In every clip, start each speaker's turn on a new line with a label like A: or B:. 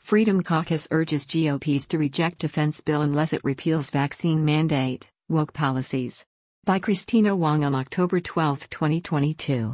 A: Freedom Caucus urges GOPs to reject defense bill unless it repeals vaccine mandate, woke policies. By Christina Wong on October 12, 2022.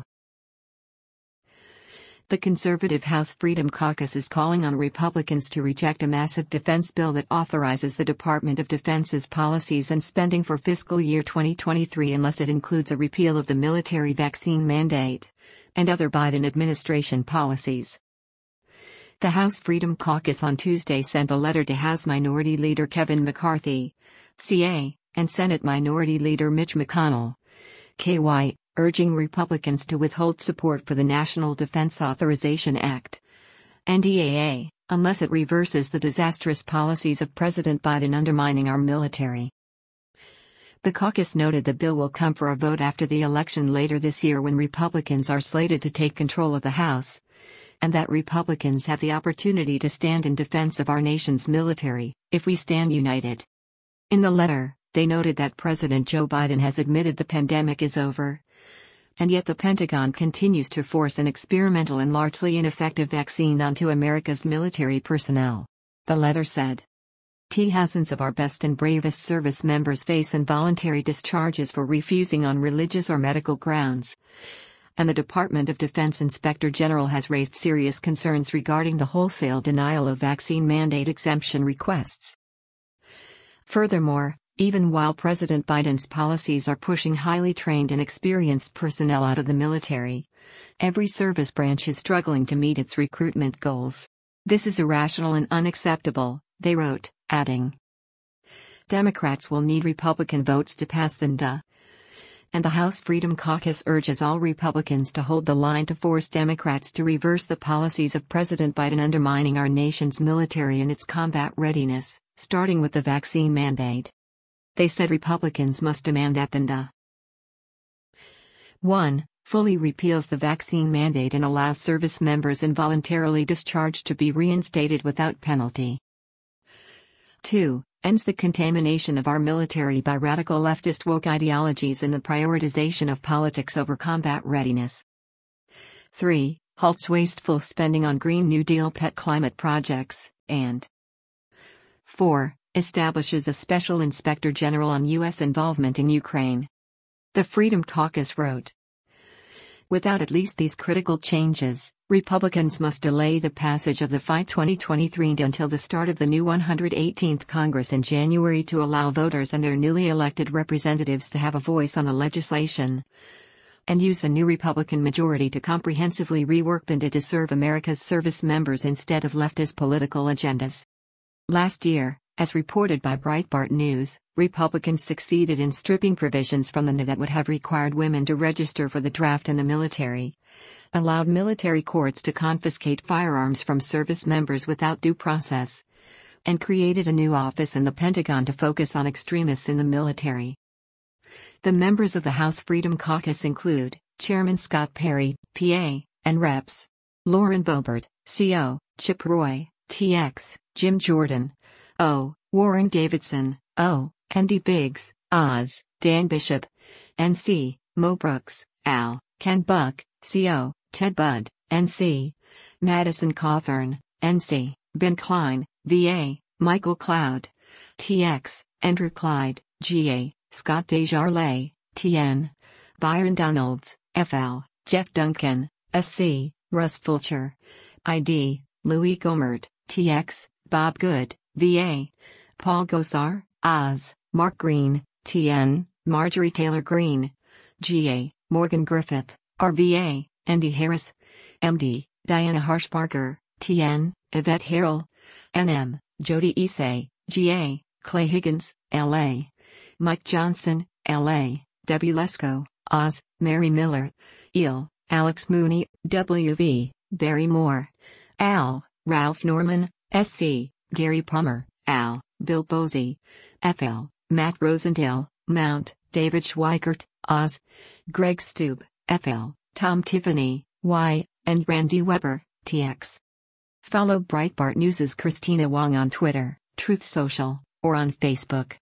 A: The conservative House Freedom Caucus is calling on Republicans to reject a massive defense bill that authorizes the Department of Defense's policies and spending for fiscal year 2023 unless it includes a repeal of the military vaccine mandate and other Biden administration policies. The House Freedom Caucus on Tuesday sent a letter to House Minority Leader Kevin McCarthy, CA, and Senate Minority Leader Mitch McConnell, KY, urging Republicans to withhold support for the National Defense Authorization Act, NDAA, unless it reverses the disastrous policies of President Biden undermining our military. The caucus noted the bill will come for a vote after the election later this year when Republicans are slated to take control of the House, and that Republicans have the opportunity to stand in defense of our nation's military, if we stand united. In the letter, they noted that President Joe Biden has admitted the pandemic is over, and yet the Pentagon continues to force an experimental and largely ineffective vaccine onto America's military personnel. The letter said, Thousands of our best and bravest service members face involuntary discharges for refusing on religious or medical grounds, and the Department of Defense Inspector General has raised serious concerns regarding the wholesale denial of vaccine mandate exemption requests. Furthermore, even while President Biden's policies are pushing highly trained and experienced personnel out of the military, every service branch is struggling to meet its recruitment goals. This is irrational and unacceptable, they wrote, adding, Democrats will need Republican votes to pass the NDA. And the House Freedom Caucus urges all Republicans to hold the line to force Democrats to reverse the policies of President Biden undermining our nation's military and its combat readiness, starting with the vaccine mandate. They said Republicans must demand that the NDA 1. Fully repeals the vaccine mandate and allows service members involuntarily discharged to be reinstated without penalty. 2. Ends the contamination of our military by radical leftist woke ideologies and the prioritization of politics over combat readiness. 3. Halts wasteful spending on Green New Deal pet climate projects, and 4. Establishes a special inspector general on U.S. involvement in Ukraine. The Freedom Caucus wrote, Without at least these critical changes, Republicans must delay the passage of the FY 2023 until the start of the new 118th Congress in January to allow voters and their newly elected representatives to have a voice on the legislation, and use a new Republican majority to comprehensively rework the NDA to serve America's service members instead of leftist political agendas. Last year, as reported by Breitbart News, Republicans succeeded in stripping provisions from the NDA that would have required women to register for the draft in the military, allowed military courts to confiscate firearms from service members without due process, and created a new office in the Pentagon to focus on extremists in the military. The members of the House Freedom Caucus include Chairman Scott Perry, PA, and Reps. Lauren Boebert, CO, Chip Roy, TX, Jim Jordan, O, Warren Davidson, O, Andy Biggs, Oz, Dan Bishop, NC, Mo Brooks, Al, Ken Buck, CO, Ted Budd, NC, Madison Cawthorn, NC, Ben Klein, VA, Michael Cloud, TX, Andrew Clyde, GA, Scott Desjardins, TN, Byron Donalds, FL, Jeff Duncan, SC, Russ Fulcher, ID, Louis Gomert, TX, Bob Good, VA, Paul Gosar, Oz, Mark Green, TN, Marjorie Taylor Greene, GA, Morgan Griffith, RVA, Andy Harris, MD, Diana Harshbarger, TN, Yvette Harrell, NM, Jody Isay, GA, Clay Higgins, LA, Mike Johnson, LA, Debbie Lesko, Oz, Mary Miller, EEL, Alex Mooney, WV, Barry Moore, AL, Ralph Norman, SC, Gary Palmer, AL, Bill Posey, FL, Matt Rosendale, Mount, David Schweikert, Oz, Greg Stube, FL, Tom Tiffany, Y, and Randy Weber, TX. Follow Breitbart News' Christina Wong on Twitter, Truth Social, or on Facebook.